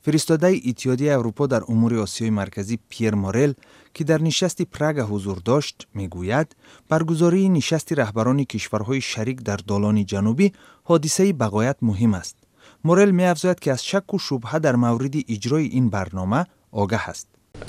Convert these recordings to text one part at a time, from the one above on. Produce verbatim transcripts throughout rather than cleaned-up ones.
فرستاده اتحادیه اروپا در امور آسیای مرکزی پیر مورل که در نشست پراگ حضور داشت میگوید برگزاری نشست رهبران کشورهای شریک در دالان جنوبی حادثه بغایت مهم است. مورل می‌افزاید که از شک و شبهه در مورد اجرای این برنامه آگاه است.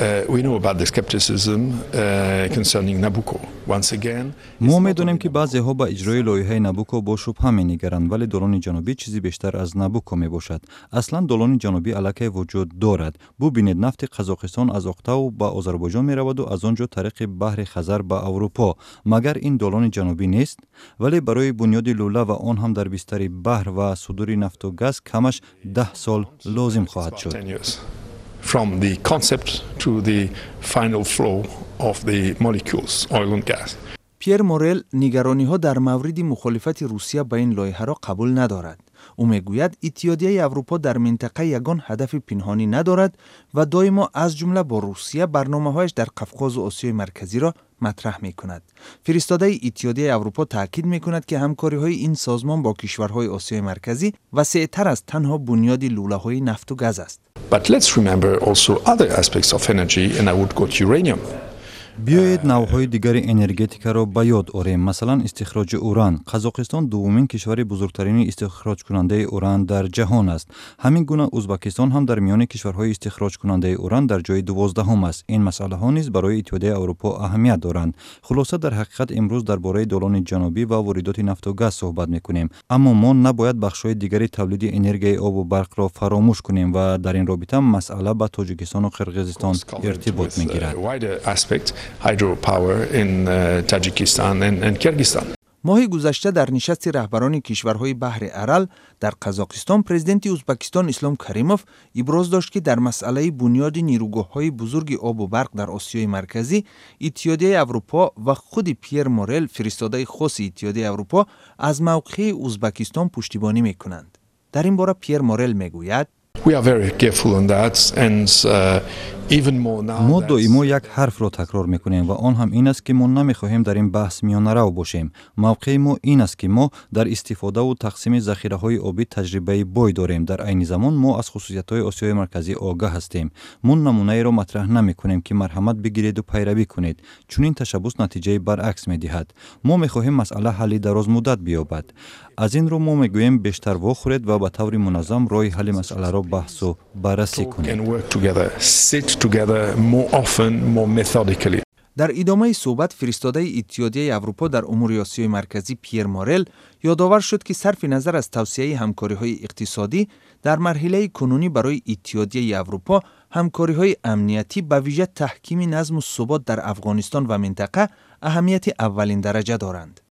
ما می‌دونیم که بعضی‌ها با اجرای لایحه نابوکو با شبهه می‌نگرند، ولی دالان جنوبی چیزی بیشتر از نابوکو میباشد. اصلا دالان جنوبی علاقه وجود دارد. ببینید نفت قزاقستان از اقتاو با آذربایجان می‌رود و از آنجا طریق بحر خزر به اروپا. مگر این دالان جنوبی نیست؟ ولی برای بنیاد لوله و آن هم در بستر بحر و صدور نفت و گاز کمش ده سال لازم خواهد شد. From the concept to the final flow of the molecules, oil and gas. پیر مورل نگرانی ها در مورد مخالفت روسیه به این لایحه را قبول ندارد. او میگوید اتحادیه اروپا در منطقه یگان هدف پنهانی ندارد و دائما از جمله با روسیه برنامه‌هایش در قفقاز و آسیای مرکزی را مطرح می‌کند. فرستاده اتحادیه اروپا تاکید می‌کند که همکاری‌های این سازمان با کشورهای آسیای مرکزی وسیع‌تر از تنها بنیاد لوله‌های نفت و گاز است. But let's remember also other aspects of energy, and I would go to uranium. بیایید نوع‌های دیگر انرژتیک را به یاد آوریم. مثلا استخراج اوران. قزاقستان دومین کشور بزرگترین استخراج کننده اوران در جهان است. همین گونه ازبکستان هم در میان کشورهای استخراج کننده اوران در جای دوازدهم است. این مسئله ها نیز برای اتحادیه اروپا اهمیت دارند. خلاصه در حقیقت امروز درباره دالان جنوبی و واردات نفت و گاز صحبت می‌کنیم، اما ما نباید بخش‌های دیگر تولید انرژی آب و برق را فراموش کنیم و در این رابطه مسئله با تاجیکستان و قرقیزستان ارتباط می‌گیرد. hydropower in uh, Tajikistan and, and Kyrgyzstan. ماه گذشته در نشست رهبران کشورهای بحر ارال در قزاقستان پرزیدنت ازبکستان اسلام کریموف ابراز داشت که در مسئله بنیاد نیروگاه‌های بزرگ آب و برق در آسیای مرکزی اتحادیه اروپا و خود پیر مورل فرستاده خاص اتحادیه اروپا از موقع ازبکستان پشتیبانی می‌کنند. در این باره پیر مورل میگوید We are very careful on that and uh, even more now. ما دائما یک حرف را تکرار میکنیم و آن هم این است که ما نمیخواهیم در این بحث میانه رو باشیم. موقع ما این است که ما در استفاده و تقسیم ذخیره های آبی تجربه بای داریم. در عین زمان ما از خصوصیت های آسیای مرکزی آگاه هستیم. ما نمونه را مطرح نمیکنیم که مرحمت بگیرید و پیروی کنید، چون این تشبث نتیجه برعکس میدهد. ما میخواهیم مسئله حل دراز مدت بیابد. از این رو ما میگوییم بیشتر واخورید و به طور منظم راه حل مسئله را بحث و بررسی کنید. در ادامه صحبت فرستاده اتحادیه اروپا در امور آسیای مرکزی پیر مورل یادآور شد که صرف نظر از توسعه همکاری‌های اقتصادی در مرحله کنونی برای اتحادیه اروپا همکاری‌های امنیتی به ویژه تحکیم نظم و ثبات در افغانستان و منطقه اهمیت اولین درجه دارند.